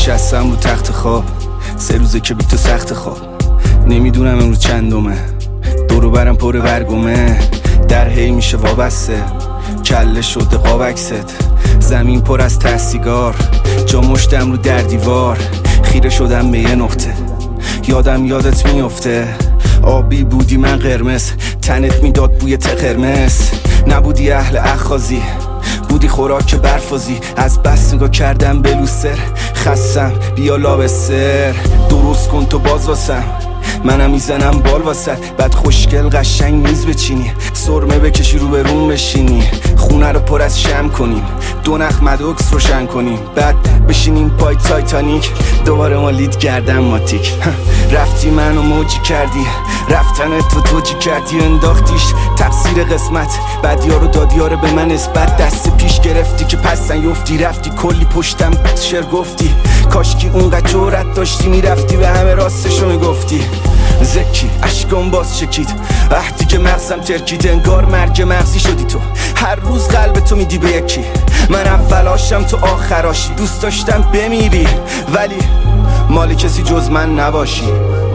نشستم رو تخت خواب، 3 روزه که بی تو سخت خواب. نمیدونم امروز چندمه، دورو برم پر برگمه. در هی میشه وابسته، کله شده قابکست. زمین پر از ته سیگار، جا مشتم رو در دیوار. خیره شدم به یه نقطه، یادم یادت میفته. آبی بودی من قرمز، تنت میداد بوی ته قرمز. نبودی اهل اخازی، بودی خوراک برفازی. از بس نگاه کردم به لوستر، خستم بیا لابستر. درست کن تو باز واسم، منم میزنم بال واسد. بعد خوشگل قشنگ میز بچینی، سرمه بکشی رو به روم بشینی. خونه رو پر از شم کنیم، 2 نخ مدوکس روشن کنیم. بعد بشینیم پای تایتانیک، دوباره ما لید کردم ماتیک. رفتی منو موجی کردی، رفتن تو توجی کردی. انداختیش تقصیر قسمت، بعد یارو دادی یاره به من نسبت. دست پیش گرفتی که پسن یفتی، رفتی کلی پشتم شر گفتی. کاشکی اونقدر جورت داشتی، میرفتی به همه راستشو میگفتی. زکی اشکم باز چکید، وقتی که مغزم ترکید. انگار مرگ مغزی شدی تو، هر روز قلب تو میدی به یکی. من اولاشم تو آخراشی، دوست داشتم بمیری ولی مال کسی جز من نباشی.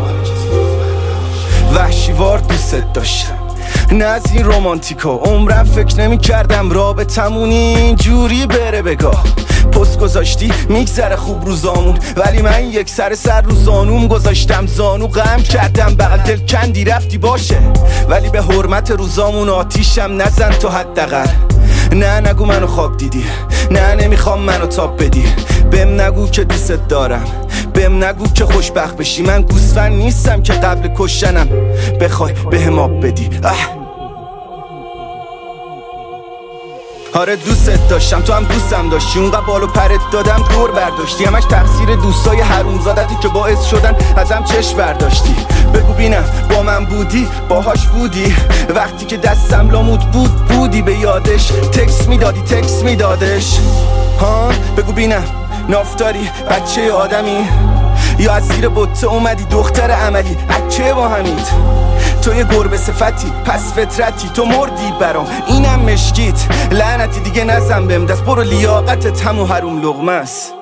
وحشیوار دوست داشتم، نه از این رومانتیکا. عمرم فکر نمی کردم رابطمون اینجوری بره بگاه. پست گذاشتی میگذره خوب روزامون، ولی من یک سر رو زانوم گذاشتم. زانو غم کردم بغل دل کندی رفتی باشه، ولی به حرمت روزامون آتیشم نزن تو حداقل. نه نگو منو خواب دیدی، نه نمیخوام منو تاب بدی. بهم نگو که دوست دارم، بهم نگو که خوشبخت بشی. من گوسفند نیستم که قبل کشتنم بخوای بهم آب بدی. آره دوست داشتم، تو هم دوستم داشتی. اونقدر بالو پرت دادم دور برداشتی. همش تقصیر دوستای حرومزادتی که باعث شدن ازم چشم برداشتی. بگو بینم با من بودی، باهاش بودی. وقتی که دستم لامود بود بودی به یادش. تکس میدادش ها. بگو بینم نافتاری بچه آدمی، یا از زیر بطه اومدی دختر عملی. بچه با همید تو یه گربه صفتی، پس فطرتی تو مردی برام. اینم مشکیت لعنتی دیگه نزن بهم دست. برو لیاقتت همو حروم لقمه است.